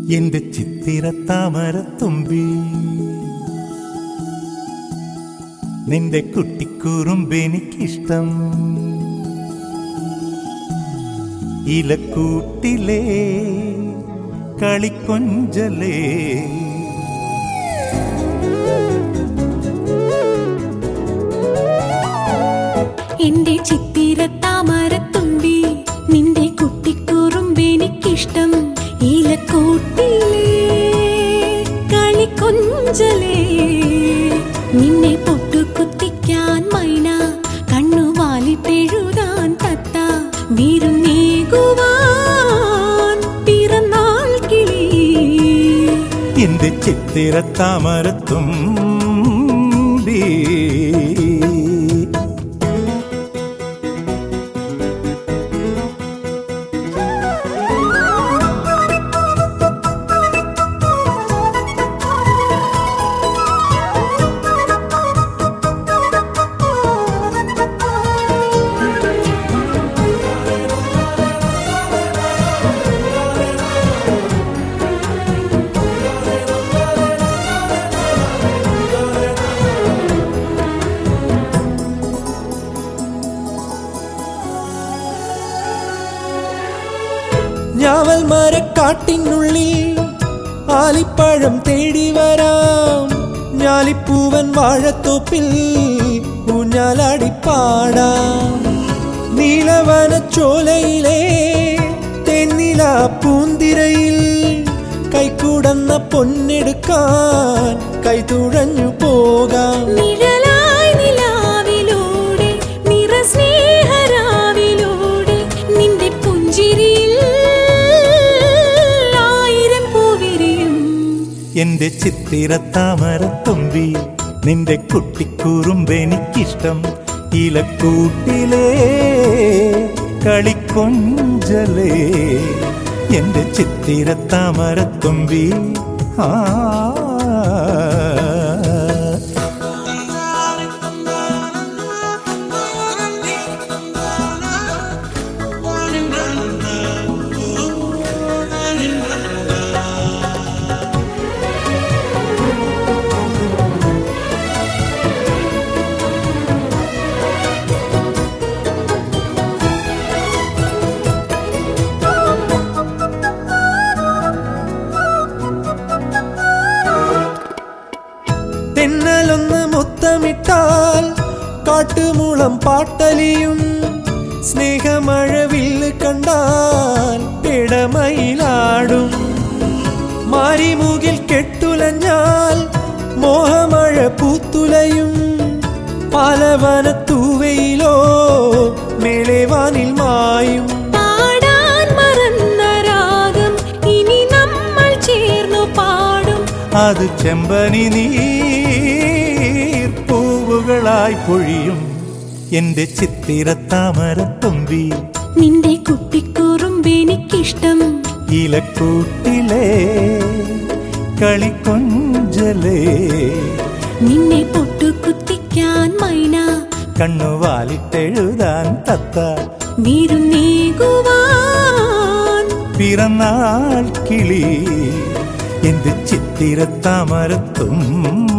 എന്റെ ചിത്തിരത്താമരത്തുമ്പി നിന്റെ കുട്ടിക്കുറുമ്പെനിക്കിഷ്ടം. ഇലക്കൂട്ടിലേ കളിക്കൊഞ്ചലേ എന്റെ ചിത്തിരത്താമരത്തുമ്പി നിന്റെ കുട്ടിക്കുറുമ്പെനിക്കിഷ്ടം. ഇലക്കൂട്ടിലേ കളിക്കൊഞ്ചലേ നിന്നെ പൊട്ടുകുത്തിക്കാൻ മൈന, കണ്ണുവാലിട്ടെഴുതാൻ തത്ത, വിരുന്നേകുവാൻ പിറന്നാൾ കിളി. എന്റെ ചിത്തിരത്താമരത്തുമ്പി ഞാവൽ മരക്കാട്ടിനുള്ളിൽ ആലിപ്പഴം തേടി വരാം. ഞാലിപ്പൂവൻ വാഴത്തോപ്പിൽ ഊഞ്ഞാലാടിപ്പാടാം. നീലവനച്ചോലയിലെ തെന്നില പൂന്തിരയിൽ കൈക്കൂടന്ന പൊന്നെടുക്കാൻ കൈതുഴഞ്ഞു പോകാം. എന്റെ ചിത്തിരത്താമരത്തുമ്പി നിന്റെ കുട്ടിക്കുറുമ്പെനിക്കിഷ്ടം. ഇലക്കൂട്ടിലേ കളിക്കൊഞ്ചലേ എന്റെ ചിത്തിരത്താമരത്തുമ്പി ആ തെന്നലൊന്ന് മുത്തമിട്ടാൽ കാട്ടുമൂളം പാട്ടലിയും. സ്നേഹമഴവില്ല് കണ്ടാൽ പിടമയിലാടും. മാരിമൂകിൽ കെട്ടുലഞ്ഞാൽ മോഹമഴ പൂത്തുലയും. പാലവനത്തൂവയിലോ മേലേവാനിൽ മായും. അത് ചെമ്പനി നീർ പൂവുകളായി പൊഴിയും. എന്റെ ചിത്തിരത്താമരത്തുമ്പി നിന്റെ കുട്ടിക്കുറുമ്പെനിക്കിഷ്ടം. ഇലക്കൂട്ടിലേ കളിക്കൊഞ്ചലേ നിന്നെ പൊട്ടുകുത്തിക്കാൻ മൈന, കണ്ണുവാലിട്ടെഴുതാൻ തത്ത, വിരുന്നേകുവാൻ പിറന്നാൾ കിളി. എന്റെ ചിത്തിരത്താമരത്തുമ്പി